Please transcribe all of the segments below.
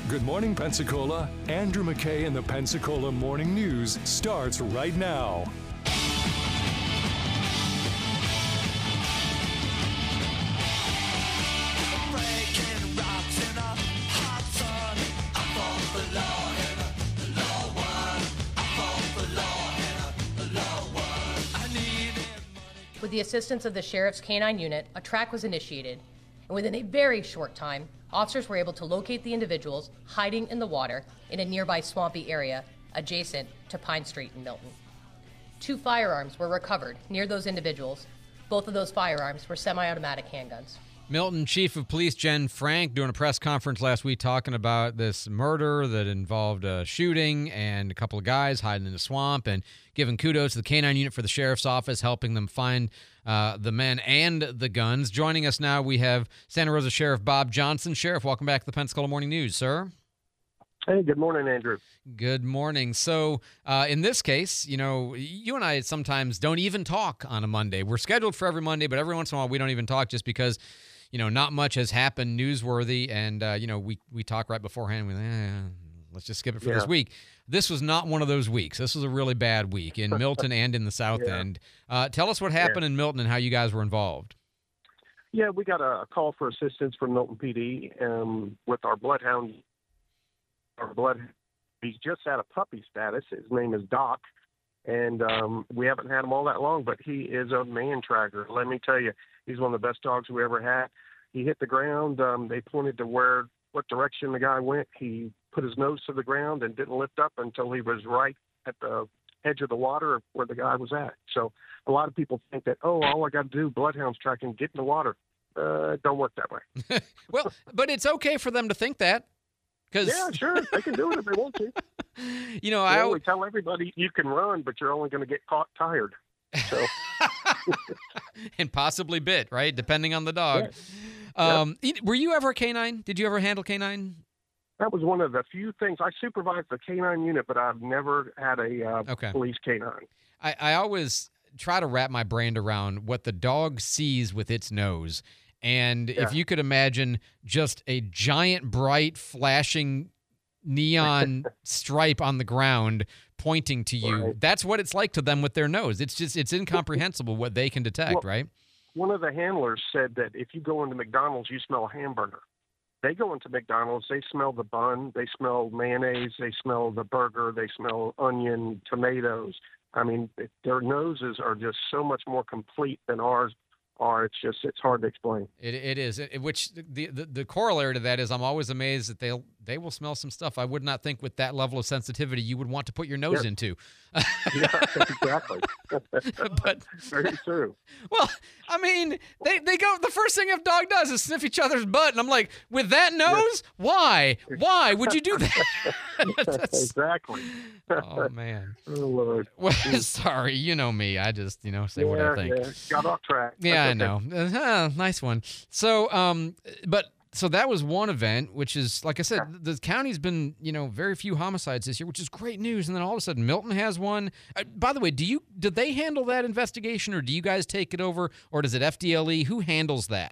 Good morning, Pensacola. Andrew McKay and the Pensacola Morning News starts right now. With the assistance of the Sheriff's Canine Unit, a track was initiated, and within a very short time, officers were able to locate the individuals hiding in the water in a nearby swampy area adjacent to Pine Street in Milton. 2 firearms were recovered near those individuals. Both of those firearms were semi-automatic handguns. Milton Chief of Police Jen Frank doing a press conference last week talking about this murder that involved a shooting and a couple of guys hiding in the swamp, and giving kudos to the Canine Unit for the Sheriff's Office, helping them find the men and the guns. Joining us now, we have Santa Rosa Sheriff Bob Johnson. Sheriff, welcome back to the Pensacola Morning News, sir. Hey, good morning, Andrew. Good morning. So in this case, you know, you and I sometimes don't even talk on a Monday. We're scheduled for every Monday, but every once in a while we don't even talk just because, you know, not much has happened newsworthy, and, you know, we talk right beforehand. Let's just skip it for this week. This was not one of those weeks. This was a really bad week in Milton and in the South End. Tell us what happened in Milton and how you guys were involved. Yeah, we got a call for assistance from Milton PD with our bloodhound. He's just at a puppy status. His name is Doc, and we haven't had him all that long, but he is a man tracker. Let me tell you, he's one of the best dogs we ever had. He hit the ground. They pointed to what direction the guy went. He put his nose to the ground and didn't lift up until he was right at the edge of the water where the guy was at. So a lot of people think that, all I got to do, bloodhounds tracking, get in the water. Don't work that way. Well, but it's okay for them to think that. Yeah, sure. They can do it if they want to. You know, I always tell everybody you can run, but you're only going to get caught tired. So. And possibly bit, right? Depending on the dog. Yeah. Were you ever a canine? Did you ever handle canine? That was one of the few things. I supervised the canine unit, but I've never had a police canine. I always try to wrap my brain around what the dog sees with its nose. And if you could imagine just a giant, bright, flashing neon stripe on the ground pointing to you, that's what it's like to them with their nose. It's incomprehensible what they can detect, right? One of the handlers said that if you go into McDonald's, you smell a hamburger. They go into McDonald's, they smell the bun, they smell mayonnaise, they smell the burger, they smell onion, tomatoes. I mean, their noses are just so much more complete than ours are. It's hard to explain. It is. Which the corollary to that is I'm always amazed that they will smell some stuff I would not think with that level of sensitivity you would want to put your nose into. Yeah, exactly. But very true. Well, I mean, they go. The first thing a dog does is sniff each other's butt, and I'm like, with that nose, why would you do that? Exactly. Oh man. Oh Lord. Well, sorry, you know me. I just say what I think. Yeah. Got off track. Yeah, I know. Nice one. So, So that was one event, which is, like I said, the county's been, very few homicides this year, which is great news. And then all of a sudden, Milton has one. By the way, do they handle that investigation, or do you guys take it over, or does it FDLE? Who handles that?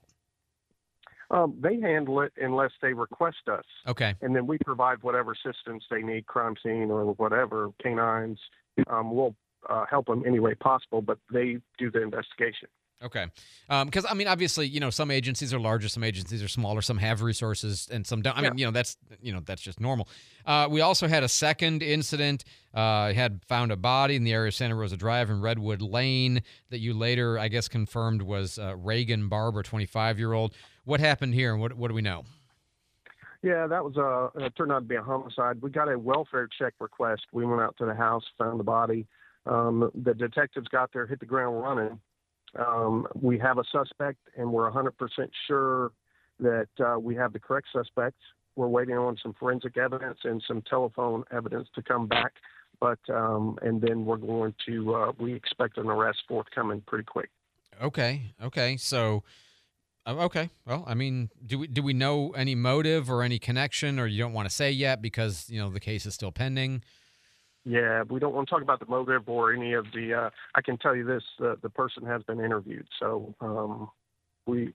They handle it unless they request us. Okay. And then we provide whatever assistance they need, crime scene or whatever, canines. We'll help them any way possible, but they do the investigation. Okay. Because, obviously, some agencies are larger, some agencies are smaller, some have resources, and some don't. I mean, that's just normal. We also had a second incident, had found a body in the area of Santa Rosa Drive and Redwood Lane that you later, I guess, confirmed was Reagan Barber, 25-year-old. What happened here, and what do we know? Yeah, that was it turned out to be a homicide. We got a welfare check request. We went out to the house, found the body. The detectives got there, hit the ground running. We have a suspect, and we're 100% sure that we have the correct suspect. We're waiting on some forensic evidence and some telephone evidence to come back. But and then we're going to we expect an arrest forthcoming pretty quick. Okay. So, okay. Well, do we know any motive or any connection, or you don't want to say yet because the case is still pending? Yeah, we don't want to talk about the motive or any of the. I can tell you this: the person has been interviewed, so we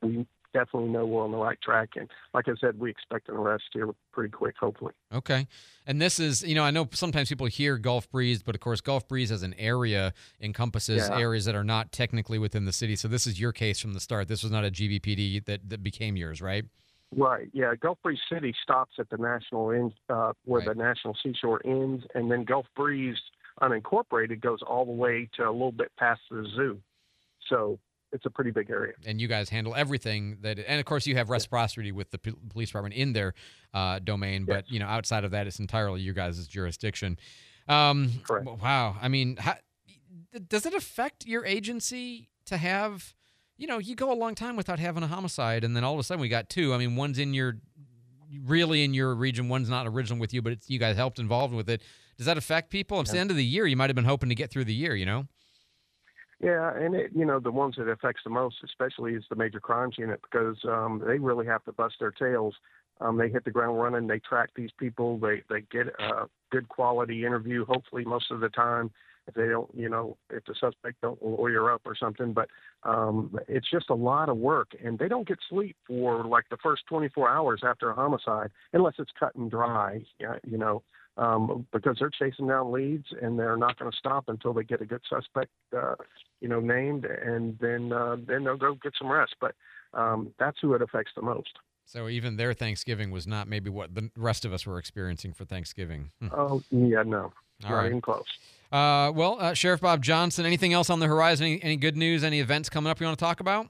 definitely know we're on the right track. And like I said, we expect an arrest here pretty quick, hopefully. Okay. And this is, I know sometimes people hear Gulf Breeze, but of course Gulf Breeze as an area encompasses areas that are not technically within the city. So this is your case from the start. This was not a GVPD that became yours, right? Right. Yeah. Gulf Breeze City stops at the national end, where the National Seashore ends, and then Gulf Breeze unincorporated goes all the way to a little bit past the zoo. So it's a pretty big area. And you guys handle everything and of course you have reciprocity with the police department in their domain, but outside of that, it's entirely your guys' jurisdiction. Correct. Wow. I mean, does it affect your agency to have? You go a long time without having a homicide, and then all of a sudden we got two. I mean, one's really in your region, one's not original with you, but you guys helped involved with it. Does that affect people? It's the end of the year. You might have been hoping to get through the year, Yeah, and the ones that it affects the most, especially, is the major crimes unit, because they really have to bust their tails. They hit the ground running. They track these people. They get a good quality interview, hopefully most of the time. If they don't, if the suspect don't lawyer up or something, but it's just a lot of work, and they don't get sleep for like the first 24 hours after a homicide, unless it's cut and dry, because they're chasing down leads, and they're not going to stop until they get a good suspect, named, and then they'll go get some rest. But that's who it affects the most. So even their Thanksgiving was not maybe what the rest of us were experiencing for Thanksgiving. Oh, yeah, no. All not right. even close. Well, Sheriff Bob Johnson, anything else on the horizon? Any good news, any events coming up you want to talk about?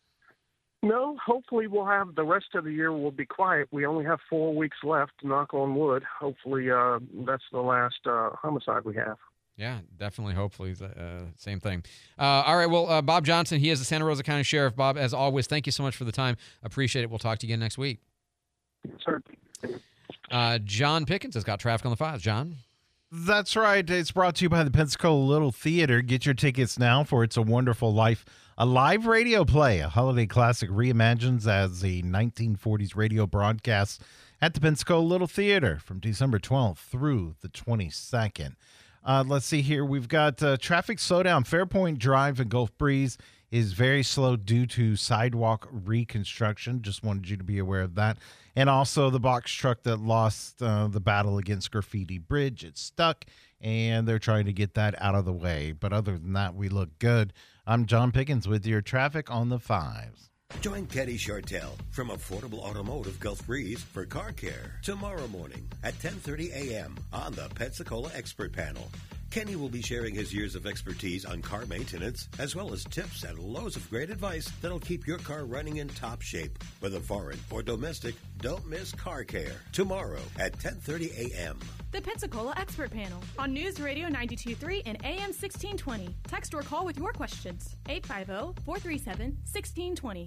No, hopefully we'll have the rest of the year will be quiet. We only have 4 weeks left, knock on wood. Hopefully that's the last homicide we have. Yeah, definitely. Hopefully, same thing. All right. Well, Bob Johnson, he is the Santa Rosa County Sheriff. Bob, as always, thank you so much for the time. Appreciate it. We'll talk to you again next week. Yes, sir. John Pickens has got traffic on the 5. John? That's right. It's brought to you by the Pensacola Little Theater. Get your tickets now for It's a Wonderful Life, a live radio play, a holiday classic reimagines as a 1940s radio broadcast at the Pensacola Little Theater from December 12th through the 22nd. Let's see here. We've got traffic slowdown. Fairpoint Drive in Gulf Breeze is very slow due to sidewalk reconstruction. Just wanted you to be aware of that. And also the box truck that lost the battle against Graffiti Bridge. It's stuck, and they're trying to get that out of the way. But other than that, we look good. I'm John Pickens with your traffic on the 5s. Join Kenny Chartel from Affordable Automotive Gulf Breeze for car care tomorrow morning at 10:30 a.m. on the Pensacola Expert Panel. Kenny will be sharing his years of expertise on car maintenance, as well as tips and loads of great advice that'll keep your car running in top shape. Whether foreign or domestic, don't miss car care tomorrow at 10:30 a.m. The Pensacola Expert Panel on News Radio 92.3 and AM 1620. Text or call with your questions. 850-437-1620.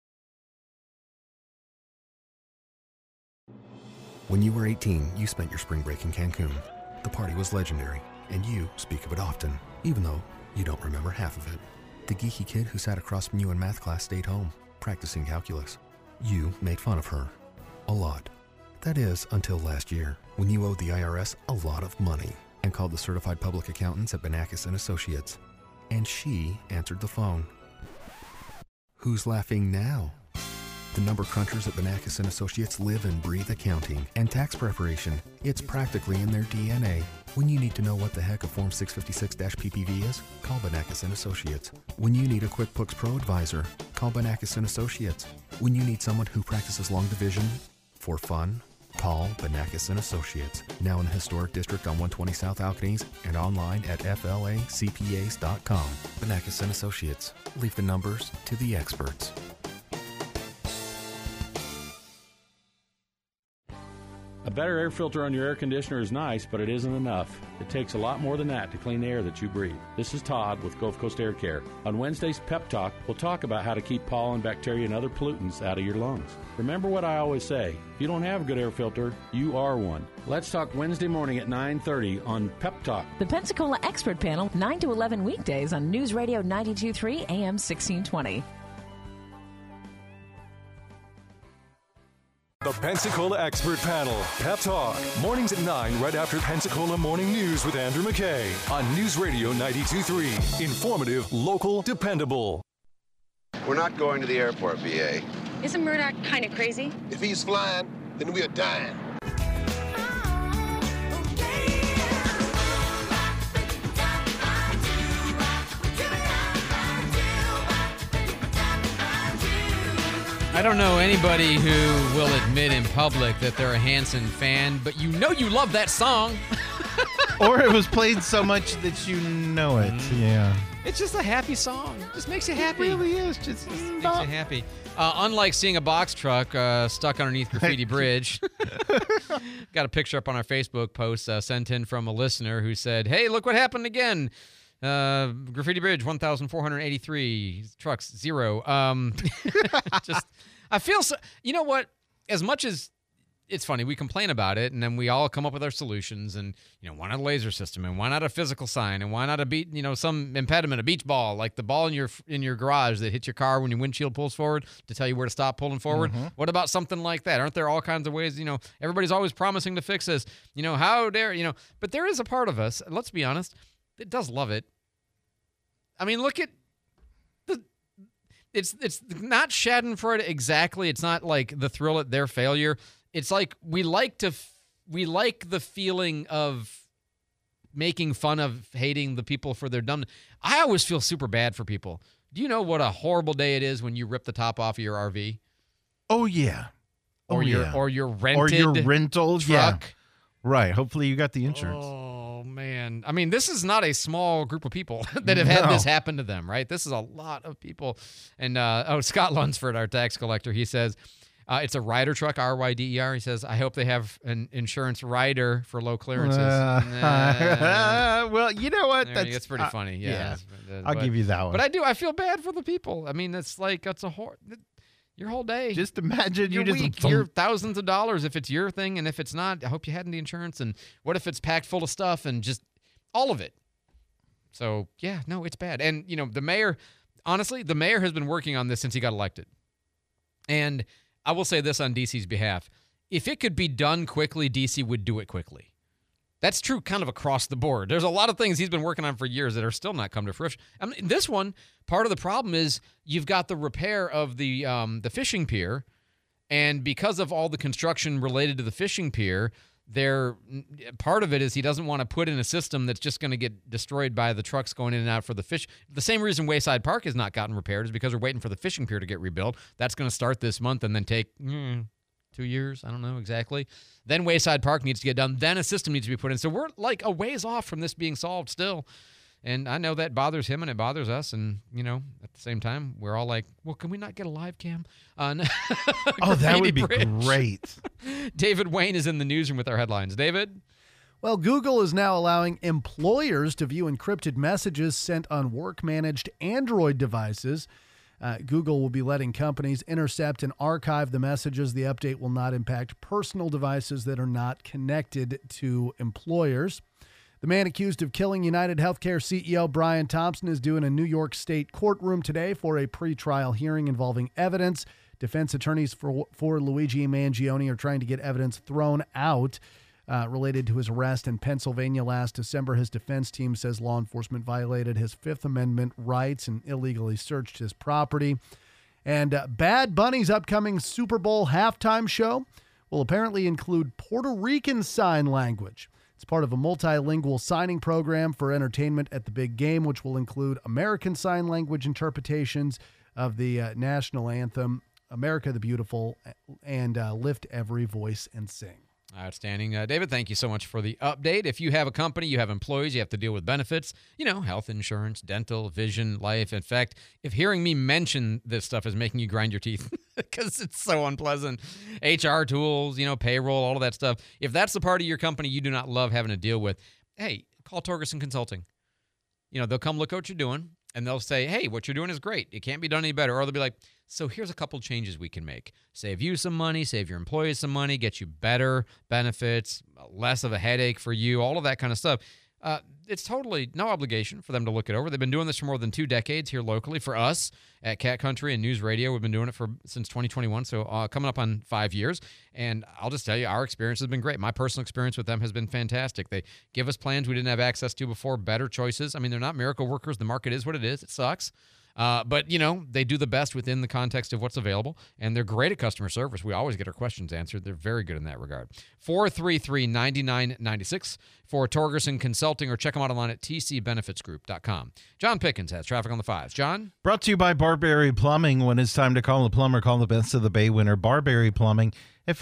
When you were 18, you spent your spring break in Cancun. The party was legendary, and you speak of it often, even though you don't remember half of it. The geeky kid who sat across from you in math class stayed home, practicing calculus. You made fun of her. A lot. That is, until last year, when you owed the IRS a lot of money and called the certified public accountants at Banakis & Associates. And she answered the phone. Who's laughing now? The number crunchers at Banakis & Associates live and breathe accounting and tax preparation. It's practically in their DNA. When you need to know what the heck a Form 656-PPV is, call Banakis & Associates. When you need a QuickBooks Pro advisor, call Banakis & Associates. When you need someone who practices long division for fun, call Banakis & Associates. Now in the historic district on 120 South Alcanese and online at flacpas.com. Banakis & Associates. Leave the numbers to the experts. A better air filter on your air conditioner is nice, but it isn't enough. It takes a lot more than that to clean the air that you breathe. This is Todd with Gulf Coast Air Care. On Wednesday's Pep Talk, we'll talk about how to keep pollen, bacteria, and other pollutants out of your lungs. Remember what I always say, if you don't have a good air filter, you are one. Let's talk Wednesday morning at 9:30 on Pep Talk. The Pensacola Expert Panel, 9 to 11 weekdays on News Radio 92.3 AM 1620. The Pensacola Expert Panel, Pep Talk, mornings at 9 right after Pensacola Morning News with Andrew McKay on News Radio 92.3. Informative, local, dependable. We're not going to the airport, BA. Isn't Murdoch kind of crazy? If he's flying, then we are dying. I don't know anybody who will admit in public that they're a Hanson fan, but you know you love that song. Or it was played so much that you know it. Yeah. It's just a happy song. Just makes you happy. It really is. Just makes you happy. Unlike seeing a box truck stuck underneath Graffiti Bridge. Got a picture up on our Facebook post sent in from a listener who said, hey, look what happened again. Graffiti Bridge, 1,483. Trucks, 0. Just, I feel so. You know what? As much as it's funny, we complain about it, and then we all come up with our solutions. And why not a laser system? And why not a physical sign? And why not some impediment, a beach ball, like the ball in your garage that hits your car when your windshield pulls forward to tell you where to stop pulling forward? Mm-hmm. What about something like that? Aren't there all kinds of ways? Everybody's always promising to fix this. How dare But there is a part of us. Let's be honest. It does love it. I mean, look at it's not Schadenfreude exactly. It's not like the thrill at their failure. It's like we like the feeling of making fun of hating the people for their dumb. I always feel super bad for people. Do you know what a horrible day it is when you rip the top off of your RV? Oh yeah. Or your rental truck. Yeah. Right. Hopefully you got the insurance. Oh, man. I mean, this is not a small group of people that have had this happen to them, right? This is a lot of people. And, Scott Lunsford, our tax collector, he says, it's a rider truck, R-Y-D-E-R. He says, I hope they have an insurance rider for low clearances. Well, you know what? It's pretty funny. Yeah. I'll give you that one. But I feel bad for the people. I mean, it's like, your whole day. Just imagine your week, your thousands of dollars if it's your thing, and if it's not, I hope you had the insurance. And what if it's packed full of stuff and just all of it? So, yeah, no, it's bad. And, the mayor, honestly, the mayor has been working on this since he got elected. And I will say this on DC's behalf. If it could be done quickly, DC would do it quickly. That's true kind of across the board. There's a lot of things he's been working on for years that are still not come to fruition. I mean, this one, part of the problem is you've got the repair of the fishing pier, and because of all the construction related to the fishing pier, part of it is he doesn't want to put in a system that's just going to get destroyed by the trucks going in and out for the fish. The same reason Wayside Park has not gotten repaired is because we're waiting for the fishing pier to get rebuilt. That's going to start this month and then take 2 years. I don't know exactly. Then Wayside Park needs to get done. Then a system needs to be put in. So we're like a ways off from this being solved still. And I know that bothers him and it bothers us. And, at the same time, we're all like, well, can we not get a live cam on Oh, that would be Bridge? Great. David Wayne is in the newsroom with our headlines. David? Well, Google is now allowing employers to view encrypted messages sent on work-managed Android devices. Google will be letting companies intercept and archive the messages. The update will not impact personal devices that are not connected to employers. The man accused of killing United Healthcare CEO Brian Thompson is due in a New York State courtroom today for a pretrial hearing involving evidence. Defense attorneys for Luigi Mangione are trying to get evidence thrown out related to his arrest in Pennsylvania last December. His defense team says law enforcement violated his Fifth Amendment rights and illegally searched his property. And Bad Bunny's upcoming Super Bowl halftime show will apparently include Puerto Rican sign language. It's part of a multilingual signing program for entertainment at the big game, which will include American Sign Language interpretations of the national anthem, America the Beautiful, and Lift Every Voice and Sing. Outstanding. David, thank you so much for the update. If you have a company, you have employees, you have to deal with benefits, health insurance, dental, vision, life. In fact, if hearing me mention this stuff is making you grind your teeth because it's so unpleasant, HR tools, payroll, all of that stuff. If that's the part of your company you do not love having to deal with, hey, call Torgerson Consulting. They'll come look at what you're doing and they'll say, hey, what you're doing is great. It can't be done any better. Or they'll be like, so here's a couple changes we can make. Save you some money, save your employees some money, get you better benefits, less of a headache for you, all of that kind of stuff. It's totally no obligation for them to look it over. They've been doing this for more than 2 decades here locally. For us at Cat Country and News Radio, we've been doing it since 2021, so coming up on 5 years. And I'll just tell you, our experience has been great. My personal experience with them has been fantastic. They give us plans we didn't have access to before, better choices. I mean, they're not miracle workers. The market is what it is. It sucks. But, they do the best within the context of what's available, and they're great at customer service. We always get our questions answered. They're very good in that regard. 433-9996 for Torgerson Consulting, or check them out online at tcbenefitsgroup.com. John Pickens has traffic on the 5s. John? Brought to you by Barberry Plumbing. When it's time to call the plumber, call the best of the Bay winner, Barberry Plumbing, at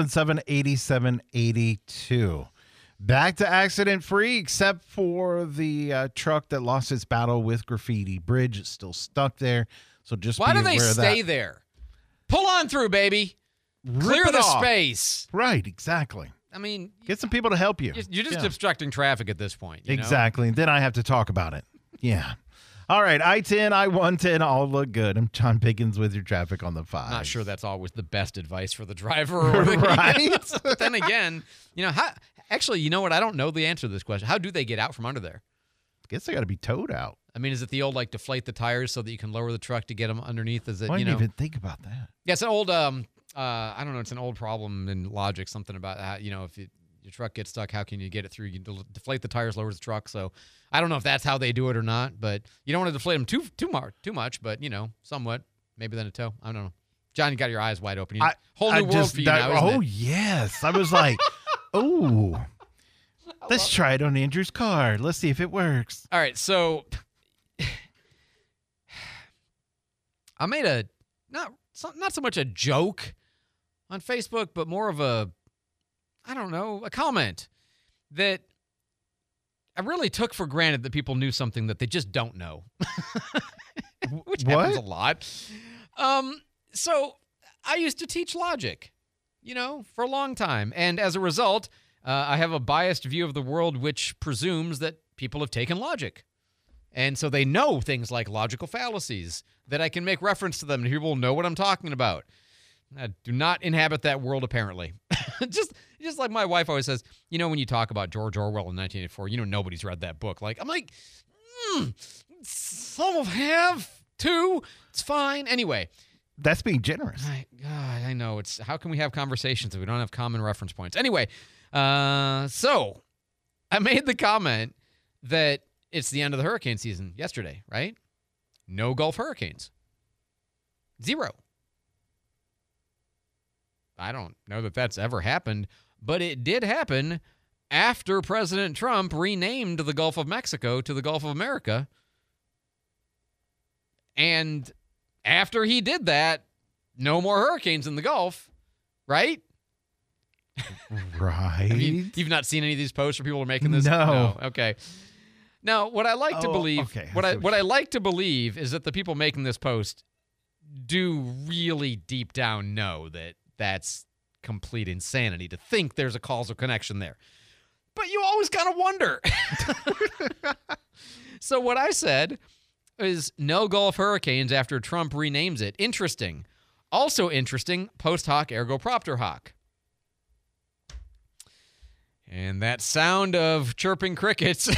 477-8782. Back to accident-free, except for the truck that lost its battle with graffiti. Bridge is still stuck there, so just Why be do they aware of that. stay there? Pull on through, baby. Clear Rip it the off. space. Right, exactly. I mean, get some people to help you. You're just obstructing traffic at this point. you know? Exactly. And then I have to talk about it. Yeah. All right, I-10, I-110, all look good. I'm John Pickens with your traffic on the 5. Not sure that's always the best advice for the driver. Or the Right? But then again, actually, you know what? I don't know the answer to this question. How do they get out from under there? I guess they got to be towed out. I mean, is it the old, deflate the tires so that you can lower the truck to get them underneath? Is it, I didn't even think about that. Yeah, it's an old, I don't know, it's an old problem in logic, something about how, if your truck gets stuck, how can you get it through? You deflate the tires, lower the truck. So I don't know if that's how they do it or not, but you don't want to deflate them too much, but, somewhat. Maybe then a tow. I don't know. John, you got your eyes wide open. Whole new world for you now, isn't it? Yes. I was like, oh, let's try it on Andrew's car. Let's see if it works. All right, so I made not so much a joke on Facebook, but more of a comment that I really took for granted that people knew something that they just don't know, which happens a lot. So I used to teach logic, for a long time. And as a result, I have a biased view of the world, which presumes that people have taken logic. And so they know things like logical fallacies, that I can make reference to them and people will know what I'm talking about. I do not inhabit that world, apparently. just like my wife always says, when you talk about George Orwell in 1984, nobody's read that book. I'm like, some have too. It's fine. Anyway. That's being generous. God, I know. It's how can we have conversations if we don't have common reference points? Anyway, so I made the comment that it's the end of the hurricane season yesterday, right? No Gulf hurricanes. 0. I don't know that that's ever happened, but it did happen after President Trump renamed the Gulf of Mexico to the Gulf of America. And after he did that, no more hurricanes in the Gulf, right? Right. You've not seen any of these posts where people are making this? No. Okay. Now, what I like to believe, okay. what I like to believe is that the people making this post do really deep down know that that's complete insanity to think there's a causal connection there. But you always kind of wonder. So what I said is no Gulf hurricanes after Trump renames it. Interesting. Also interesting, post hoc ergo propter hoc. And that sound of chirping crickets.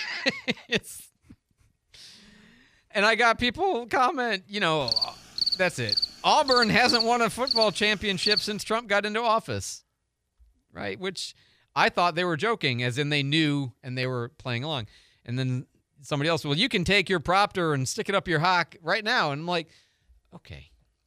And I got people comment, that's it. Auburn hasn't won a football championship since Trump got into office. Right? Which I thought they were joking, as in they knew and they were playing along. And then somebody else, well, you can take your propter and stick it up your hock right now. And I'm like, okay.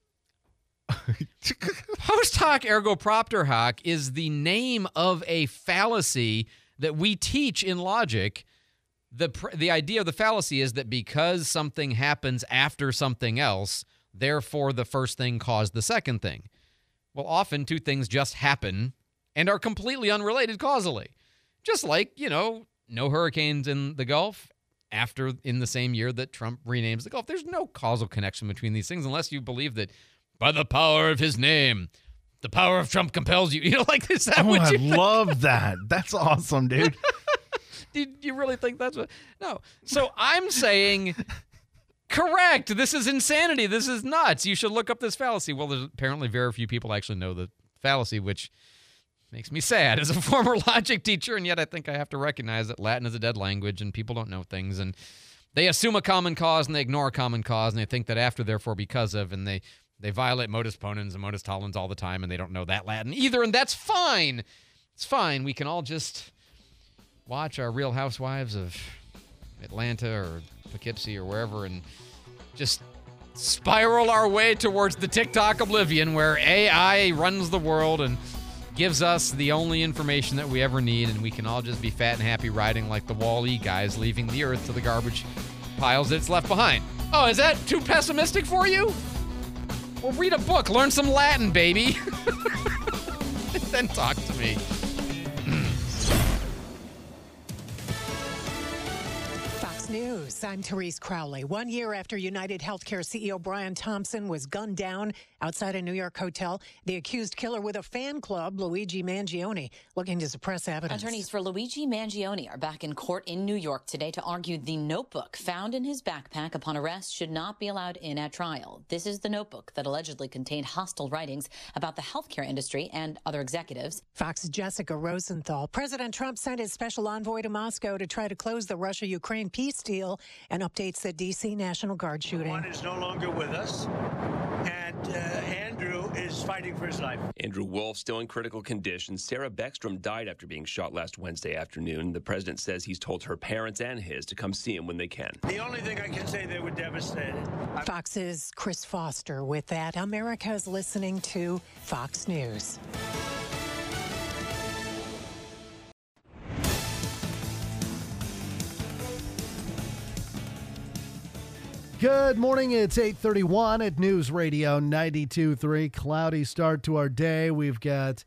Post hoc ergo propter hoc is the name of a fallacy that we teach in logic. The idea of the fallacy is that because something happens after something else, therefore the first thing caused the second thing. Well, often two things just happen and are completely unrelated causally. Just like, no hurricanes in the Gulf in the same year that Trump renames the Gulf. There's no causal connection between these things unless you believe that by the power of his name, the power of Trump compels you. Is that what I you think? love that. That's awesome, dude. Do you really think that's what? No. So I'm saying, correct. This is insanity. This is nuts. You should look up this fallacy. Well, there's apparently very few people actually know the fallacy, which makes me sad as a former logic teacher. And yet I think I have to recognize that Latin is a dead language and people don't know things. And they assume a common cause and they ignore a common cause. And they think that after, therefore, because of, and they violate modus ponens and modus tollens all the time. And they don't know that Latin either. And that's fine. It's fine. We can all just watch our Real Housewives of Atlanta or Poughkeepsie or wherever and just spiral our way towards the TikTok oblivion where AI runs the world and gives us the only information that we ever need, and we can all just be fat and happy riding like the Wall-E guys leaving the Earth to the garbage piles that it's left behind. Oh, is that too pessimistic for you? Well, read a book. Learn some Latin, baby. Then talk to me. Fox News, I'm Therese Crowley. 1 year after United Healthcare CEO Brian Thompson was gunned down outside a New York hotel, the accused killer with a fan club, Luigi Mangione, looking to suppress evidence. Attorneys for Luigi Mangione are back in court in New York today to argue the notebook found in his backpack upon arrest should not be allowed in at trial. This is the notebook that allegedly contained hostile writings about the healthcare industry and other executives. Fox's Jessica Rosenthal. President Trump sent his special envoy to Moscow to try to close the Russia-Ukraine peace deal and updates the D.C. National Guard shooting. One is no longer with us, and Andrew is fighting for his life. Andrew Wolf still in critical condition. Sarah Beckstrom died after being shot last Wednesday afternoon. The president says he's told her parents and his to come see him when they can. The only thing I can say, they were devastated. Fox's Chris Foster with that. America's listening to Fox News. Good morning. It's 8:31 at News Radio 92.3. Cloudy start to our day. We've got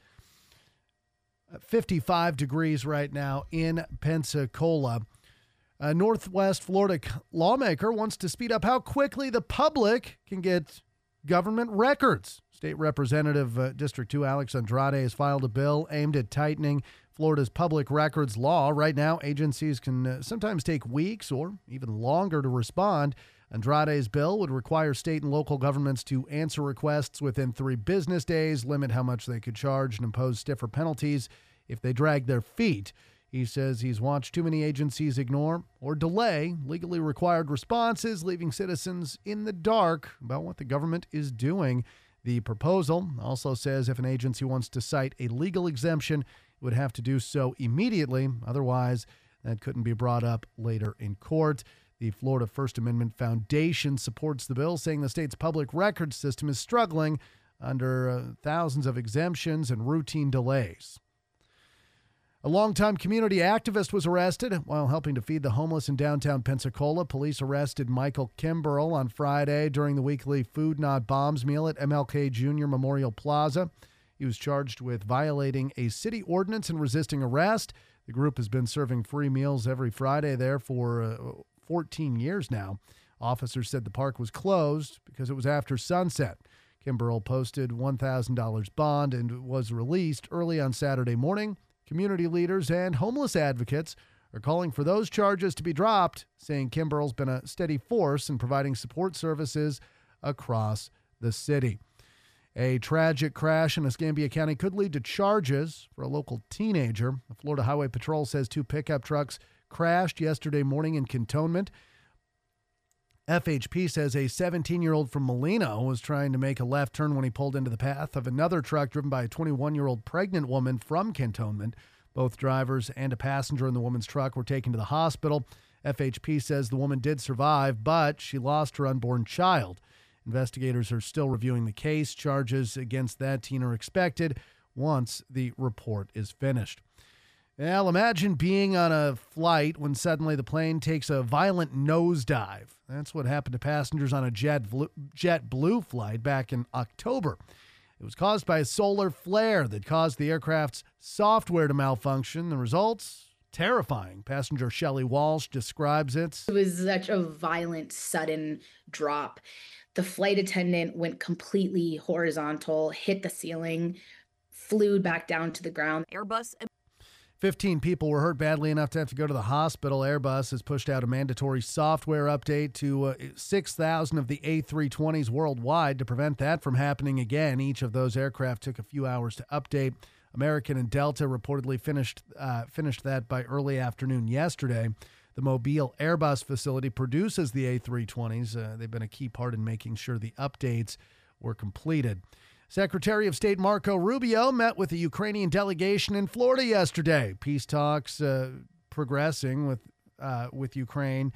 55 degrees right now in Pensacola. A Northwest Florida lawmaker wants to speed up how quickly the public can get government records. State Representative District 2 Alex Andrade has filed a bill aimed at tightening Florida's public records law. Right now, agencies can sometimes take weeks or even longer to respond. Andrade's bill would require state and local governments to answer requests within 3 business days, limit how much they could charge, and impose stiffer penalties if they drag their feet. He says he's watched too many agencies ignore or delay legally required responses, leaving citizens in the dark about what the government is doing. The proposal also says if an agency wants to cite a legal exemption, it would have to do so immediately. Otherwise, that couldn't be brought up later in court. The Florida First Amendment Foundation supports the bill, saying the state's public records system is struggling under thousands of exemptions and routine delays. A longtime community activist was arrested while helping to feed the homeless in downtown Pensacola. Police arrested Michael Kimbrell on Friday during the weekly Food Not Bombs meal at MLK Jr. Memorial Plaza. He was charged with violating a city ordinance and resisting arrest. The group has been serving free meals every Friday there for 14 years now. Officers said the park was closed because it was after sunset. Kimbrell posted $1,000 bond and was released early on Saturday morning. Community leaders and homeless advocates are calling for those charges to be dropped, saying Kimbrell's been a steady force in providing support services across the city. A tragic crash in Escambia County could lead to charges for a local teenager. The Florida Highway Patrol says 2 pickup trucks crashed yesterday morning in Cantonment. FHP says a 17-year-old from Molino was trying to make a left turn when he pulled into the path of another truck driven by a 21-year-old pregnant woman from Cantonment. Both drivers and a passenger in the woman's truck were taken to the hospital. FHP says the woman did survive, but she lost her unborn child. Investigators are still reviewing the case. Charges against that teen are expected once the report is finished. Well, imagine being on a flight when suddenly the plane takes a violent nosedive. That's what happened to passengers on a JetBlue flight back in October. It was caused by a solar flare that caused the aircraft's software to malfunction. The results? Terrifying. Passenger Shelley Walsh describes it. It was such a violent, sudden drop. The flight attendant went completely horizontal, hit the ceiling, flew back down to the ground. Airbus 15 people were hurt badly enough to have to go to the hospital. Airbus has pushed out a mandatory software update to 6,000 of the A320s worldwide to prevent that from happening again. Each of those aircraft took a few hours to update. American and Delta reportedly finished that by early afternoon yesterday. The Mobile Airbus facility produces the A320s. They've been a key part in making sure the updates were completed. Secretary of State Marco Rubio met with the Ukrainian delegation in Florida yesterday. Peace talks progressing with Ukraine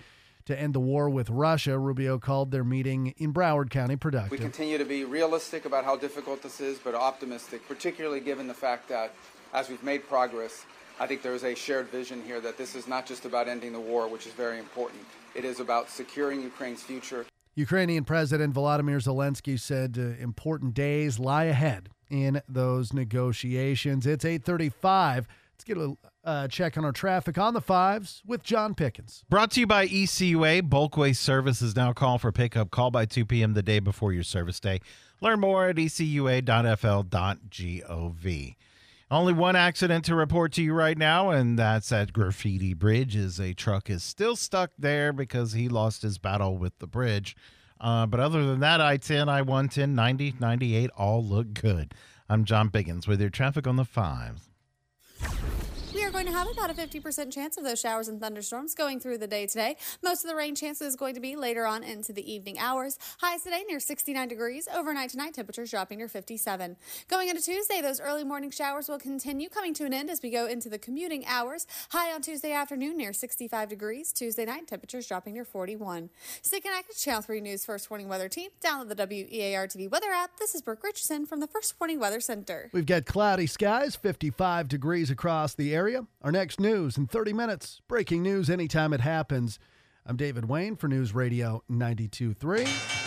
to end the war with Russia. Rubio called their meeting in Broward County productive. We continue to be realistic about how difficult this is, but optimistic, particularly given the fact that as we've made progress, I think there's a shared vision here that this is not just about ending the war, which is very important. It is about securing Ukraine's future. Ukrainian President Volodymyr Zelensky said important days lie ahead in those negotiations. It's 8:35. Let's get a check on our traffic on the fives with John Pickens. Brought to you by ECUA. Bulk waste service is now called for pickup. Call by 2 p.m. the day before your service day. Learn more at ecua.fl.gov. Only one accident to report to you right now, and that's at Graffiti Bridge. A truck is still stuck there because he lost his battle with the bridge. But other than that, I-10, I-110, 90, 98 all look good. I'm John Biggins with your traffic on the 5. We are going to have about a 50% chance of those showers and thunderstorms going through the day today. Most of the rain chance is going to be later on into the evening hours. Highs today near 69 degrees. Overnight tonight, temperatures dropping near 57. Going into Tuesday, those early morning showers will continue coming to an end as we go into the commuting hours. High on Tuesday afternoon near 65 degrees. Tuesday night, temperatures dropping near 41. Stay connected to Channel 3 News First Warning Weather Team. Download the WEAR TV weather app. This is Brooke Richardson from the First Warning Weather Center. We've got cloudy skies, 55 degrees across the area. Our next news in 30 minutes. Breaking news anytime it happens. I'm David Wayne for News Radio 92.3.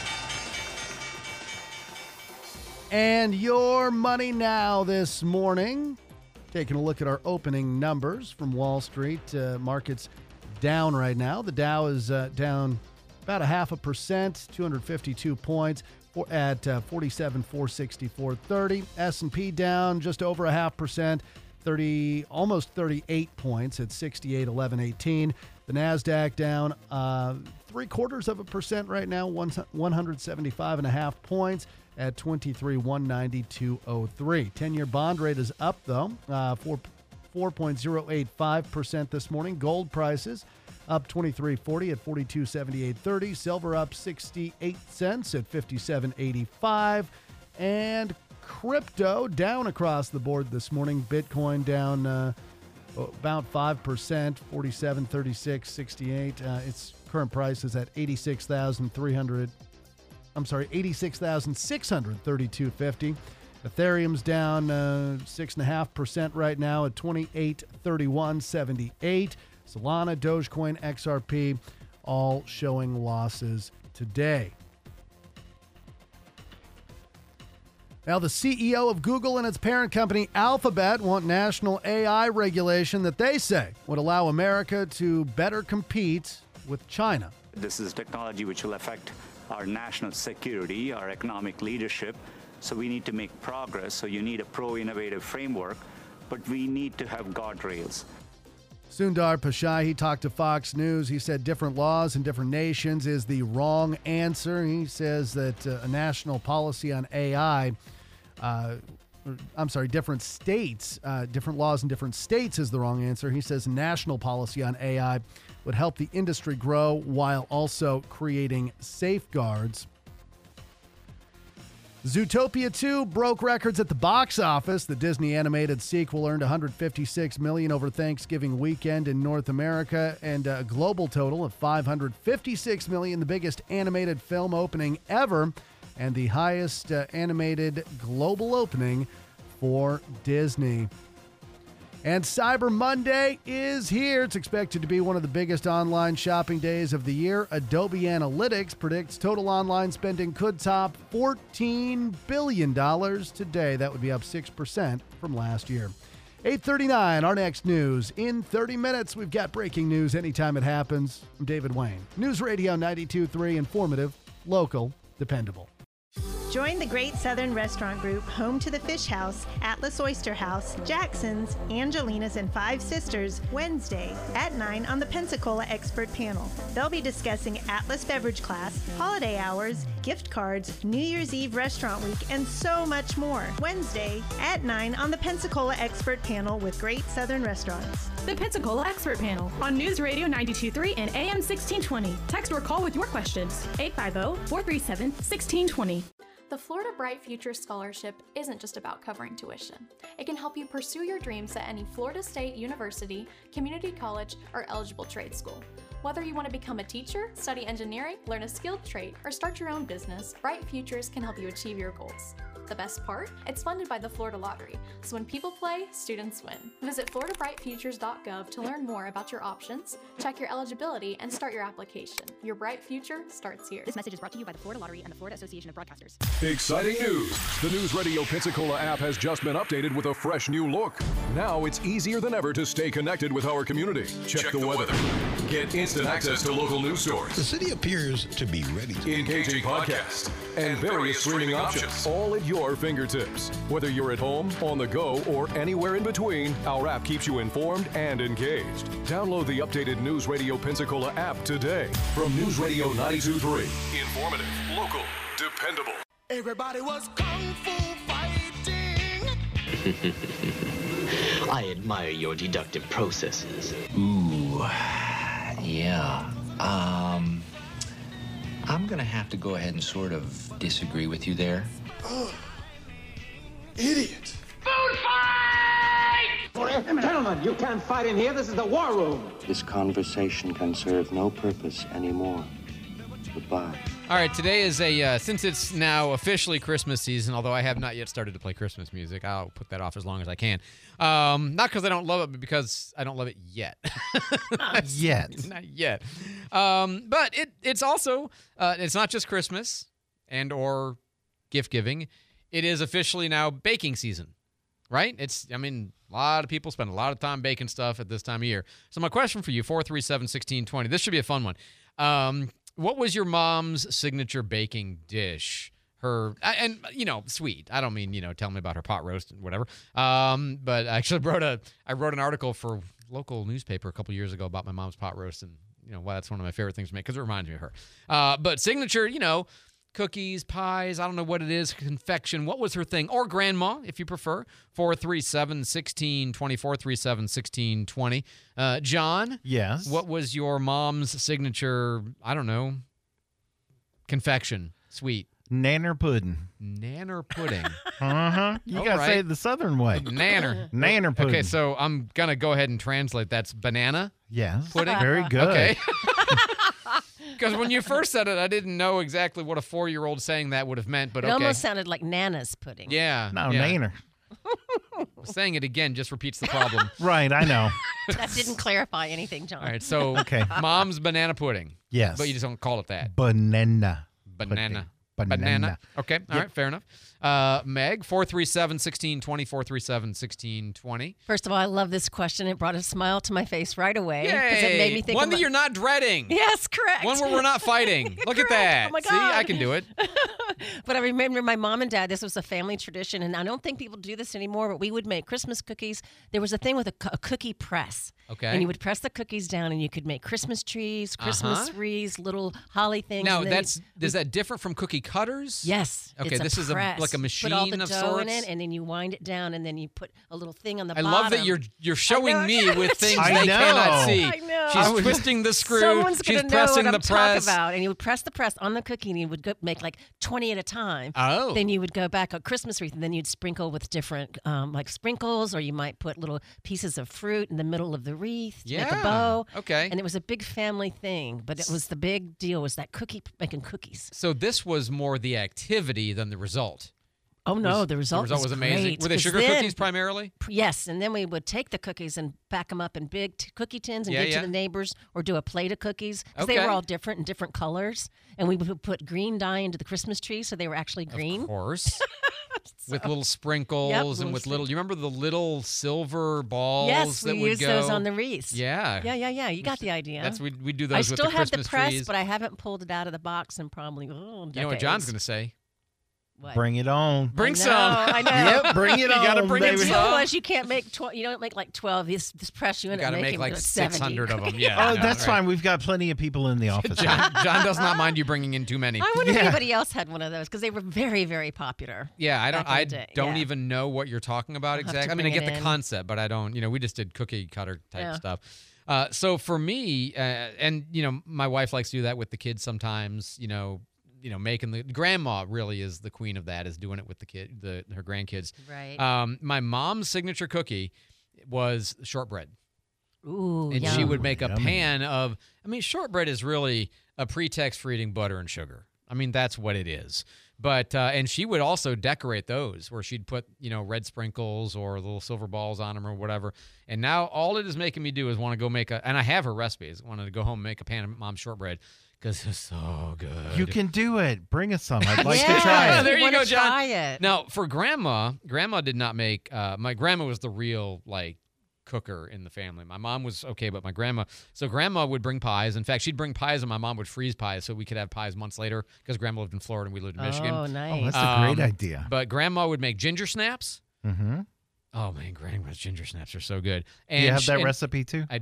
And your money now this morning. Taking a look at our opening numbers from Wall Street. Markets down right now. The Dow is down about 0.5%, 252 points at 47,464.30. S&P down just over 0.5%. Almost 38 points at 68,1118. The NASDAQ down 0.75% right now, 175.5 points at 23,192.03. 10-year bond rate is up, though, 4.085% this morning. Gold prices up $23.40 at $42.7830. Silver up 68 cents at $57.85. And crypto down across the board this morning. Bitcoin down about 5%, 47.3668. Its current price is at 86,632.50. Ethereum's down 6.5% right now at 28.3178. Solana, Dogecoin, XRP, all showing losses today. Now, the CEO of Google and its parent company Alphabet want national AI regulation that they say would allow America to better compete with China. This is technology which will affect our national security, our economic leadership. So we need to make progress. So you need a pro-innovative framework, but we need to have guardrails. Sundar Pichai, he talked to Fox News. He said different laws in different nations is the wrong answer. He says that a national policy on AI, different states, different laws in different states is the wrong answer. He says a national policy on AI would help the industry grow while also creating safeguards. Zootopia 2 broke records at the box office. The Disney animated sequel earned $156 million over Thanksgiving weekend in North America and a global total of $556 million, the biggest animated film opening ever and the highest animated global opening for Disney. And Cyber Monday is here. It's expected to be one of the biggest online shopping days of the year. Adobe Analytics predicts total online spending could top $14 billion today. That would be up 6% from last year. 8:39, our next news. In 30 minutes, we've got breaking news anytime it happens. I'm David Wayne. News Radio 92.3, informative, local, dependable. Join the Great Southern Restaurant Group, home to the Fish House, Atlas Oyster House, Jackson's, Angelina's, and Five Sisters, Wednesday at 9 on the Pensacola Expert Panel. They'll be discussing Atlas Beverage Class, holiday hours, gift cards, New Year's Eve Restaurant Week, and so much more. Wednesday at 9 on the Pensacola Expert Panel with Great Southern Restaurants. The Pensacola Expert Panel on News Radio 92.3 and AM 1620. Text or call with your questions. 850-437-1620. The Florida Bright Future Scholarship isn't just about covering tuition. It can help you pursue your dreams at any Florida State University, community college, or eligible trade school. Whether you want to become a teacher, study engineering, learn a skilled trade, or start your own business, Bright Futures can help you achieve your goals. The best part? It's funded by the Florida Lottery, so when people play, students win. Visit floridabrightfutures.gov to learn more about your options, check your eligibility, and start your application. Your bright future starts here. This message is brought to you by the Florida Lottery and the Florida Association of Broadcasters. Exciting news! The News Radio Pensacola app has just been updated with a fresh new look. Now it's easier than ever to stay connected with our community. Check the weather. Get instant access to local news stories. The city appears to be ready. Engaging podcasts and various streaming options, all at your fingertips. Whether you're at home, on the go, or anywhere in between, our app keeps you informed and engaged. Download the updated News Radio Pensacola app today from News Radio 92.3. Informative, local, dependable. Everybody was kung fu fighting. I admire your deductive processes. Ooh, yeah. I'm gonna have to go ahead and sort of disagree with you there. Oh, idiot. Food fight! Gentlemen, you can't fight in here. This is the war room. This conversation can serve no purpose anymore. Goodbye. All right, today is since it's now officially Christmas season, although I have not yet started to play Christmas music. I'll put that off as long as I can. Not because I don't love it, but because I don't love it yet. Not yet. Not yet. But it's also, it's not just Christmas and or gift giving. It is officially now baking season, right? A lot of people spend a lot of time baking stuff at this time of year. So my question for you, 437-1620, this should be a fun one. What was your mom's signature baking dish? Sweet. I don't mean, tell me about her pot roast and whatever. But I actually I wrote an article for a local newspaper a couple years ago about my mom's pot roast, and, that's one of my favorite things to make because it reminds me of her. But signature, cookies, pies, I don't know what it is, confection. What was her thing? Or grandma, if you prefer. 437-1620, 437-1620. John? Yes? What was your mom's signature, I don't know, confection, sweet? Nanner pudding. Nanner pudding. Uh-huh. You got to say it the southern way. Nanner. Nanner pudding. Okay, so I'm going to go ahead and translate. That's banana? Yes. Pudding? Very good. Okay. Because when you first said it, I didn't know exactly what a 4-year-old saying that would have meant, but it okay. It almost sounded like Nana's pudding. Yeah. No, yeah. Nanner. Saying it again just repeats the problem. Right, I know. That didn't clarify anything, John. All right, so mom's banana pudding. Yes. But you just don't call it that. Banana. Banana. Banana. Banana. Okay, all right, fair enough. Meg, 437-1620, 437-1620. First of all, I love this question. It brought a smile to my face right away. Because Yay! it made me think one that you're not dreading. Yes, correct. One where we're not fighting. Look at that. Oh my God. See, I can do it. But I remember my mom and dad, this was a family tradition, and I don't think people do this anymore, but we would make Christmas cookies. There was a thing with a cookie press. Okay. And you would press the cookies down, and you could make Christmas trees, Christmas wreaths, little holly things. Now, is that different from cookie cutters? Yes. Okay, this is like a machine of sorts. Put all the dough in it, and then you wind it down, and then you put a little thing on the bottom. I love that you're showing me with things I they know. cannot see. I know. She's twisting the screw. Someone's She's gonna pressing know what the I'm press. talking about. And you would press the press on the cookie, and you would make like 20 at a time. Oh. Then you would go back a Christmas wreath, and then you'd sprinkle with different like sprinkles, or you might put little pieces of fruit in the middle of the wreath to make a bow. Okay. And it was a big family thing, but it was the big deal was that making cookies. So this was more the activity than the result. Oh, no, the result was amazing. great, Were they 'cause sugar then- cookies primarily? Yes, and then we would take the cookies and pack them up in big cookie tins and Yeah, give yeah. to the neighbors or do a plate of cookies. Because they Okay. were all different and different colors. And we would put green dye into the Christmas tree so they were actually green. Of course. With little sprinkles and with little, you remember the little silver balls Yes, that we would used go? those on the wreaths. Yeah. Yeah. You got the idea. We do those I with still the have Christmas the press, trees. but I haven't pulled it out of the box in probably You know what John's going to say? What? Bring it on. Bring I know, some. I know. Yep, bring it on. You got to bring baby. it The some. deal was you can't make you don't make like 12. This press you end You up got to making make like 600 of them. cookies. Yeah. Oh, no, that's right. fine. We've got plenty of people in the office. John does not mind you bringing in too many. I wonder if anybody else had one of those because they were very, very popular. Yeah, I back in the day. don't Yeah. even know what you're talking about I'll have to exactly. I mean, I bring get it the in. concept, but I don't. We just did cookie cutter type Yeah. stuff. So for me, and my wife likes to do that with the kids sometimes. making the grandma really is the queen of that, is doing it with her grandkids. Right. My mom's signature cookie was shortbread. Ooh, and yum. she would make a pan of, shortbread is really a pretext for eating butter and sugar. That's what it is. But and she would also decorate those where she'd put, red sprinkles or little silver balls on them or whatever. And now all it is making me do is want to go make and I have her recipes, wanted to go home and make a pan of mom's shortbread because it's so good. You can do it. Bring us some. I'd like to try it. There you go, John. Try it. Now, for grandma did not make, my grandma was the real, cooker in the family. My mom was okay, but my grandma would bring pies. In fact, she'd bring pies and my mom would freeze pies so we could have pies months later because grandma lived in Florida and we lived in Michigan. Oh, nice. Oh, that's a great idea. But grandma would make ginger snaps. Mm-hmm. Oh, man, grandma's ginger snaps are so good. And you have that recipe too? I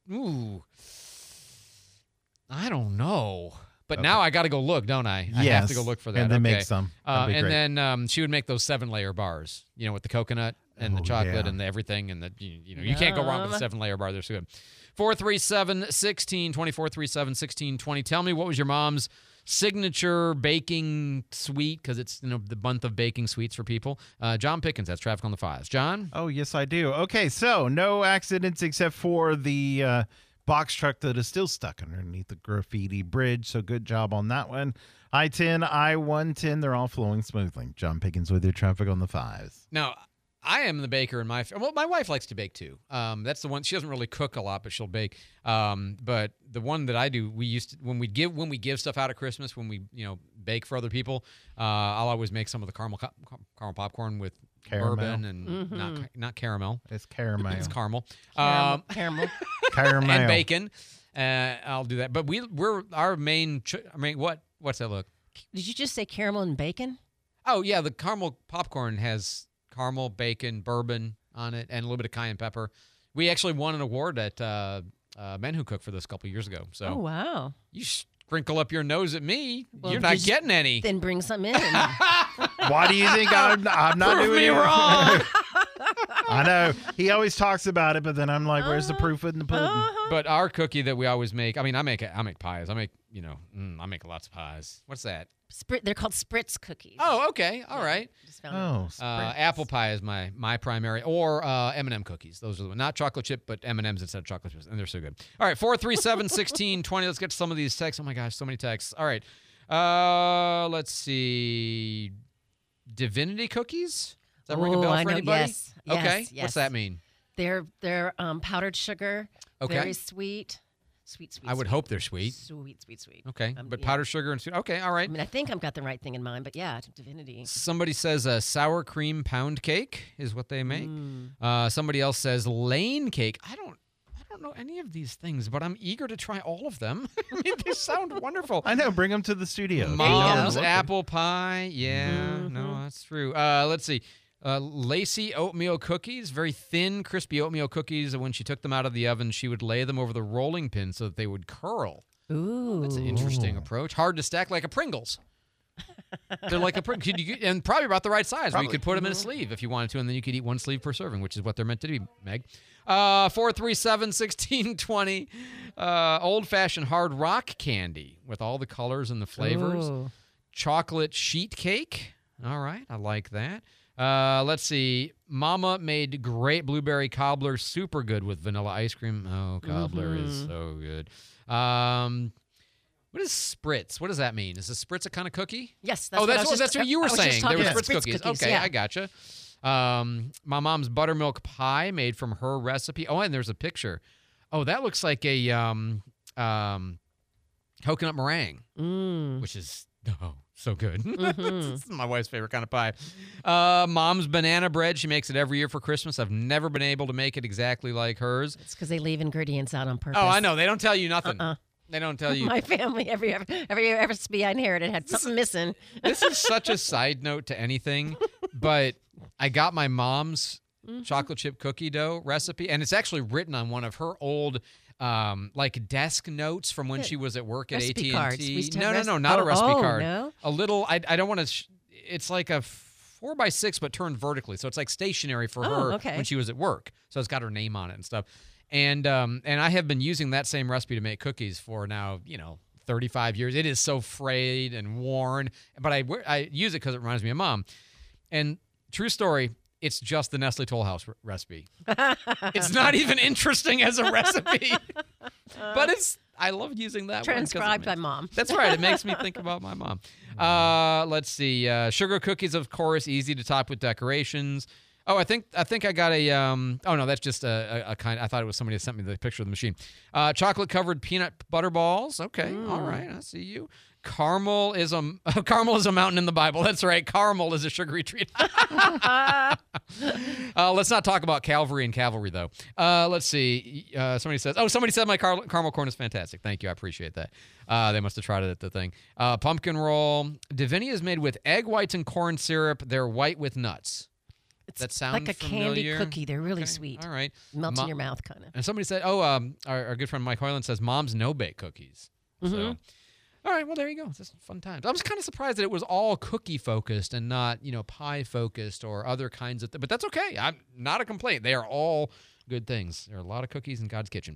don't know. But now I got to go look, don't I? I have to go look for that. And then make some. Then she would make those 7-layer bars, with the coconut and the chocolate and the everything. And you can't go wrong with a 7-layer bar. They're so good. 437-1620, 437-1620. Tell me, what was your mom's signature baking sweet? Because it's the month of baking sweets for people. John Pickens, that's Traffic on the Fives. John? Oh, yes, I do. Okay, so no accidents except for the box truck that is still stuck underneath the graffiti bridge. So good job on that one. I-10, I-110, they're all flowing smoothly. John Pickens with your Traffic on the Fives. Now, I am the baker in my my wife likes to bake too. That's the one. She doesn't really cook a lot, but she'll bake. But the one that I do, we used to, when we give stuff out at Christmas, when we bake for other people, I'll always make some of the caramel popcorn with bourbon and not caramel. It's caramel. It's caramel. Caramel. Caramel. And bacon. I'll do that. But we're our main. What's that look? Did you just say caramel and bacon? Oh yeah, the caramel popcorn has caramel, bacon, bourbon on it, and a little bit of cayenne pepper. We actually won an award at Men Who Cook for this a couple years ago. So, oh wow! You sprinkle up your nose at me. Well, you're not getting any. Then bring some in. Why do you think I'm not Prove doing me it? wrong. I know. He always talks about it, but then I'm like, where's the proof in the pudding? But our cookie that we always make, I make pies. I make lots of pies. What's that? They're called Spritz cookies. Oh, okay. All right. Spritz. Apple pie is my primary, or M&M cookies. Those are the ones. Not chocolate chip, but M&Ms instead of chocolate chips, and they're so good. All right, 437-1620. Let's get to some of these texts. Oh my gosh, so many texts. All right. Let's see. Divinity cookies? Does that ring a bell for anybody? Yes. Okay. Yes. What's that mean? They're powdered sugar. Okay. Very sweet. Sweet. I would hope they're sweet. Sweet. Okay, but powdered sugar and sweet. Okay, all right. I think I've got the right thing in mind, but yeah, Divinity. Somebody says a sour cream pound cake is what they make. Somebody else says Lane cake. I don't know any of these things, but I'm eager to try all of them. They sound wonderful. I know. Bring them to the studio. Mom's apple pie. Yeah, no, that's true. Let's see. Lacey oatmeal cookies, very thin, crispy oatmeal cookies. And when she took them out of the oven, she would lay them over the rolling pin so that they would curl. Ooh. That's an interesting approach. Hard to stack, like a Pringles. They're like a Pringles. And probably about the right size. Where you could put them in a sleeve if you wanted to, and then you could eat one sleeve per serving, which is what they're meant to be, Meg. 437-1620. Old-fashioned hard rock candy with all the colors and the flavors. Ooh. Chocolate sheet cake. All right, I like that. Let's see. Mama made great blueberry cobbler, super good with vanilla ice cream. Oh, cobbler is so good. What is Spritz? What does that mean? Is a Spritz a kind of cookie? Yes. That's what you were saying. They were Spritz cookies. Okay, yeah. I gotcha. My mom's buttermilk pie made from her recipe. Oh, and there's a picture. Oh, that looks like a coconut meringue, which is so good. It's my wife's favorite kind of pie. Mom's banana bread. She makes it every year for Christmas. I've never been able to make it exactly like hers. It's because they leave ingredients out on purpose. Oh, I know. They don't tell you nothing. They don't tell you. My family, every recipe I inherited had something missing. This is such a side note to anything, but I got my mom's chocolate chip cookie dough recipe, and it's actually written on one of her old desk notes from when she was at work at AT&T. Cards. No, not a recipe card. No? A little. I don't want to. It's like a 4x6, but turned vertically, so it's like stationary for her when she was at work. So it's got her name on it and stuff. And I have been using that same recipe to make cookies for now, 35 years. It is so frayed and worn, but I use it because it reminds me of Mom. And true story, it's just the Nestle Toll House recipe. It's not even interesting as a recipe, but I love using that transcribed by Mom. That's right. It makes me think about my mom. Let's see. Sugar cookies, of course, easy to top with decorations. Oh, I think I got a. Oh no, that's just a kind. I thought it was somebody that sent me the picture of the machine. Chocolate covered peanut butter balls. Okay, all right, I see you. Caramel is a mountain in the Bible. That's right. Caramel is a sugary treat. Let's not talk about Calvary and cavalry, though. Let's see. Somebody said my caramel corn is fantastic. Thank you. I appreciate that. They must have tried it at the thing. Pumpkin roll. Divinia is made with egg whites and corn syrup. They're white with nuts. That sound like a familiar? candy cookie. They're really sweet. All right. Melts in your mouth, kind of. And somebody said, our good friend Mike Hoyland says, Mom's no-bake cookies. Mm-hmm. So, all right, well, there you go. It's just fun times. I was kind of surprised that it was all cookie-focused and not, pie-focused or other kinds of but that's okay. I'm not a complaint. They are all good things. There are a lot of cookies in God's kitchen.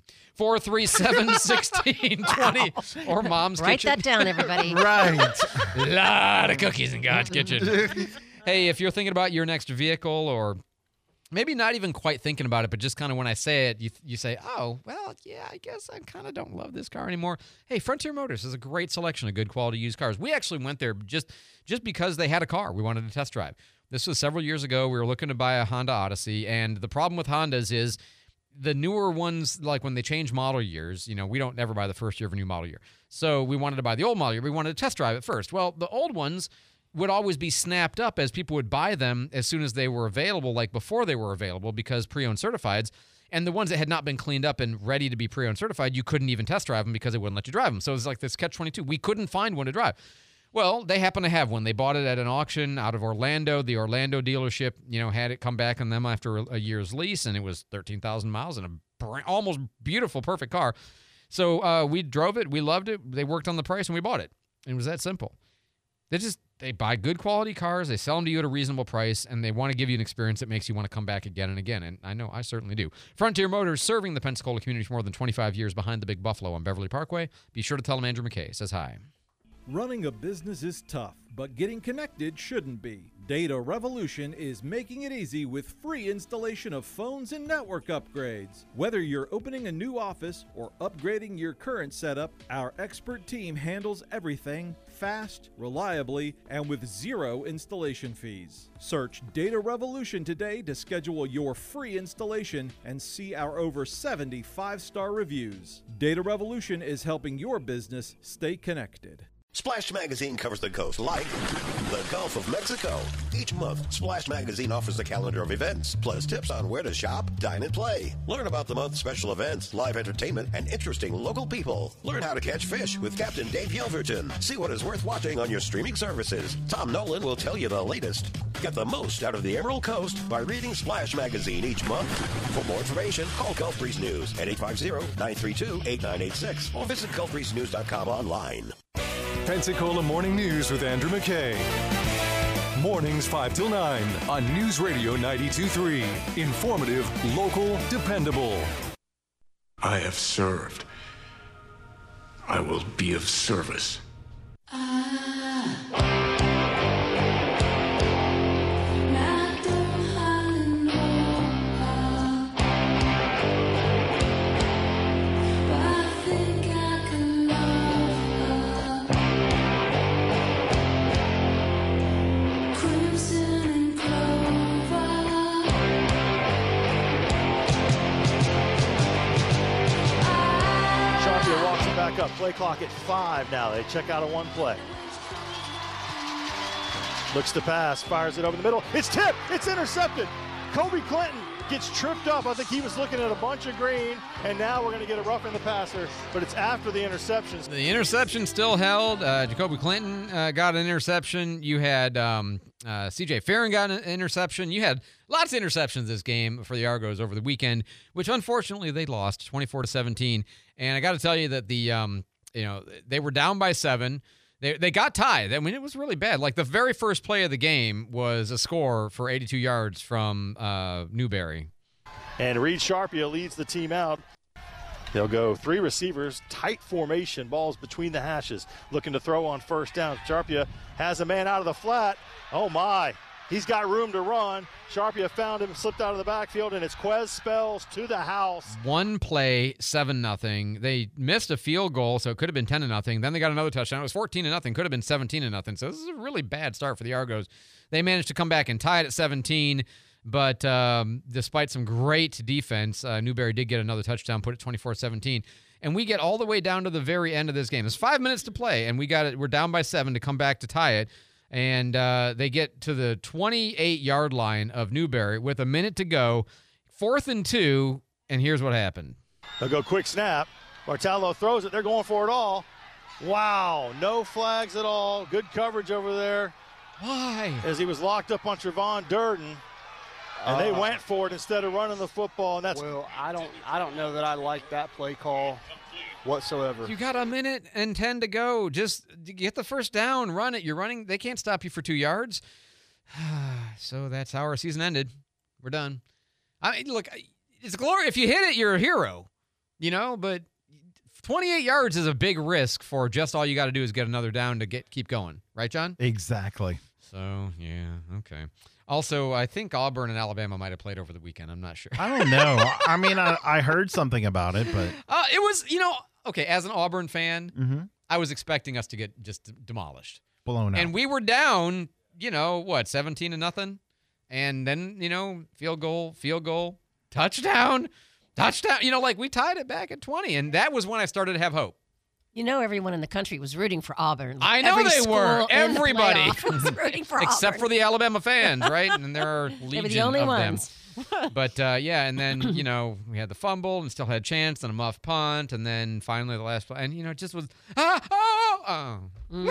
437-1620 or Mom's Write Kitchen. that down, everybody. Right. A lot of cookies in God's kitchen. Hey, if you're thinking about your next vehicle or maybe not even quite thinking about it, but just kind of when I say it, you say, oh, well, yeah, I guess I kind of don't love this car anymore. Hey, Frontier Motors has a great selection of good quality used cars. We actually went there just because they had a car we wanted to test drive. This was several years ago. We were looking to buy a Honda Odyssey, and the problem with Hondas is the newer ones, like when they change model years, we don't ever buy the first year of a new model year. So we wanted to buy the old model year. We wanted to test drive it first. Well, the old ones would always be snapped up as people would buy them as soon as they were available, like before they were available, because pre-owned certifieds. And the ones that had not been cleaned up and ready to be pre-owned certified, you couldn't even test drive them because they wouldn't let you drive them. So it was like this catch-22. We couldn't find one to drive. Well, they happen to have one. They bought it at an auction out of Orlando. The Orlando dealership, had it come back on them after a year's lease, and it was 13,000 miles and almost beautiful, perfect car. So we drove it. We loved it. They worked on the price, and we bought it. It was that simple. They buy good quality cars, they sell them to you at a reasonable price, and they want to give you an experience that makes you want to come back again and again. And I know I certainly do. Frontier Motors, serving the Pensacola community for more than 25 years behind the Big Buffalo on Beverly Parkway. Be sure to tell them Andrew McKay says hi. Running a business is tough, but getting connected shouldn't be. Data Revolution is making it easy with free installation of phones and network upgrades. Whether you're opening a new office or upgrading your current setup, our expert team handles everything fast, reliably, and with zero installation fees. Search Data Revolution today to schedule your free installation and see our over 70 5-star reviews. Data Revolution is helping your business stay connected. Splash Magazine covers the coast like the Gulf of Mexico. Each month, Splash Magazine offers a calendar of events, plus tips on where to shop, dine, and play. Learn about the month's special events, live entertainment, and interesting local people. Learn how to catch fish with Captain Dave Yelverton. See what is worth watching on your streaming services. Tom Nolan will tell you the latest. Get the most out of the Emerald Coast by reading Splash Magazine each month. For more information, call Gulf Breeze News at 850-932-8986 or visit GulfBreezeNews.com online. Pensacola Morning News with Andrew McKay. Mornings 5 till 9 on News Radio 92.3. Informative, local, dependable. I have served. I will be of service. Up. Play clock at 5 now. They check out a one play. Looks to pass, fires it over the middle. It's tipped. It's intercepted. Kobe Clinton gets tripped up. I think he was looking at a bunch of green, and now we're going to get a rough in the passer, but it's after the interceptions. The interception still held. Jacoby Clinton got an interception. You had C.J. Farron got an interception. You had lots of interceptions this game for the Argos over the weekend, which unfortunately they lost 24-17. And I got to tell you that they were down by 7. They got tied. I mean, it was really bad. Like the very first play of the game was a score for 82 yards from Newberry. And Reed Sharpia leads the team out. They'll go 3 receivers, tight formation, balls between the hashes, looking to throw on first down. Sharpia has a man out of the flat. Oh, my. He's got room to run. Sharpia found him, slipped out of the backfield, and it's Quez Spells to the house. One play, 7-0. They missed a field goal, so it could have been 10-0. Then they got another touchdown. It was 14-0. Could have been 17-0. So this is a really bad start for the Argos. They managed to come back and tie it at 17, but despite some great defense, Newberry did get another touchdown, put it 24-17. And we get all the way down to the very end of this game. There's 5 minutes to play, and we're down by 7 to come back to tie it. And they get to the 28-yard line of Newberry with a minute to go, 4th and 2, and here's what happened. They'll go quick snap. Martello throws it. They're going for it all. Wow, no flags at all. Good coverage over there. Why? As he was locked up on Trevon Durden. And they went for it instead of running the football. And that's well, I don't know that I like that play call whatsoever. You got a minute and 10 to go. Just get the first down, run it. You're running. They can't stop you for 2 yards. So that's how our season ended. We're done. I mean, look, it's glory. If you hit it, you're a hero, but 28 yards is a big risk for just all you got to do is get another down to keep going. Right, John? Exactly. So, yeah, okay. Also, I think Auburn and Alabama might have played over the weekend. I'm not sure. I don't know. I mean, I heard something about it, but it was, okay, as an Auburn fan, I was expecting us to get just demolished. Blown out. And we were down, 17-0? And then, field goal, touchdown. We tied it back at 20. And that was when I started to have hope. Everyone in the country was rooting for Auburn. I know they were. Everybody. Was rooting for Except Auburn. for the Alabama fans, right? And there are legion They were the only of ones. them. But, and then, we had the fumble and still had a chance, and a muff punt, and then finally the last play. And, it just was, Dang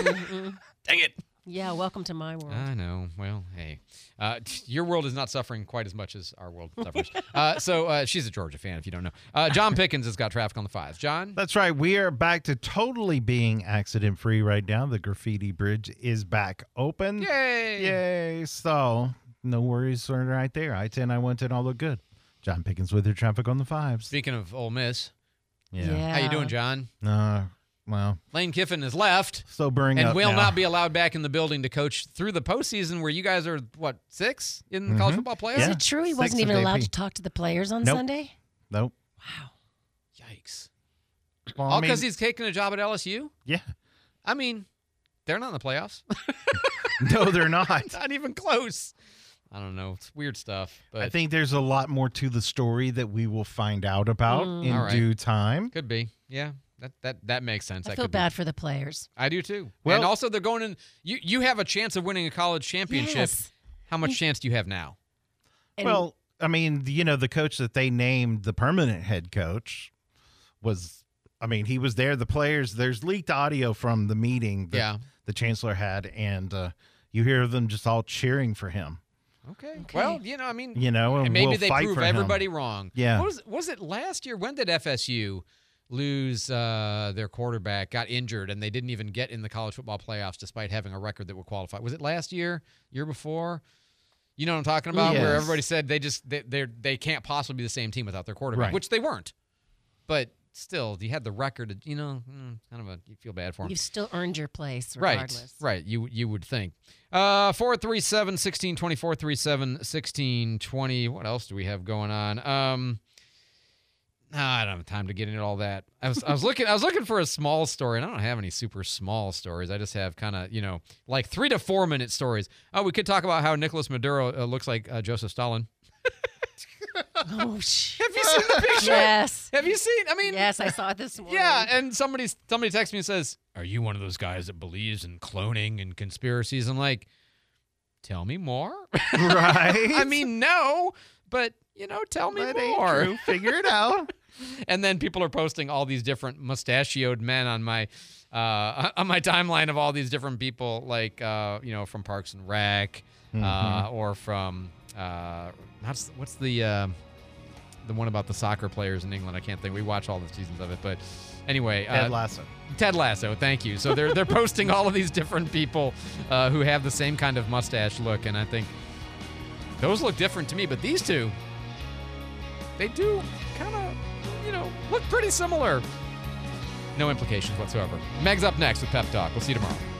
it. Yeah, welcome to my world. I know. Well, hey. Your world is not suffering quite as much as our world suffers. So she's a Georgia fan, if you don't know. John Pickens has got traffic on the 5s. John? That's right. We are back to totally being accident-free right now. The Graffiti Bridge is back open. Yay! Yay. So, no worries right there. I-10, I-110 all look good. John Pickens with your traffic on the 5s. Speaking of Ole Miss. Yeah. How you doing, John? Well, Lane Kiffin has left. Sobering and up will now. not be allowed back in the building to coach through the postseason where you guys are, 6 in the college football playoffs? Is it true he wasn't even allowed to talk to the players on Sunday? Nope. Wow. Yikes. Well, All because he's taking a job at LSU? Yeah. I mean, they're not in the playoffs. No, they're not. Not even close. I don't know. It's weird stuff. But I think there's a lot more to the story that we will find out about in due time. Could be. Yeah. That makes sense. I feel bad for the players. I do too. Well, and also they're going in. You have a chance of winning a college championship. Yes. How much chance do you have now? Well, I mean, the coach that they named the permanent head coach he was there. The players, there's leaked audio from the meeting that the chancellor had, and you hear them just all cheering for him. Okay. Well, and maybe we'll they fight prove for him. everybody wrong. Yeah. Was it last year? When did FSU lose their quarterback, got injured, and they didn't even get in the college football playoffs despite having a record that would qualify? Was it last year before? You know what I'm talking about? Yes. Where everybody said they can't possibly be the same team without their quarterback, Right. which they weren't. But still, you had the record, kind of you feel bad for them. You've still earned your place regardless. Right. You would think. 437-1620, 437-1620. What else do we have going on? I don't have time to get into all that. I was looking for a small story, and I don't have any super small stories. I just have kind of, like 3 to 4 minute stories. Oh, we could talk about how Nicolas Maduro looks like Joseph Stalin. Oh, shit. Have you seen the picture? Yes. Have you seen? I mean, yes, I saw it this morning. Yeah, and somebody texts me and says, "Are you one of those guys that believes in cloning and conspiracies?" I'm like, "Tell me more." Right? I mean, no, but tell me more. True. Figure it out. And then people are posting all these different mustachioed men on my timeline of all these different people, like from Parks and Rec, or from what's the one about the soccer players in England? I can't think. We watch all the seasons of it, but anyway, Ted Lasso. Ted Lasso, thank you. So they're posting all of these different people who have the same kind of mustache look, and I think those look different to me. But these two, they do kind of look pretty similar. No implications whatsoever. Meg's up next with Pep Talk. We'll see you tomorrow.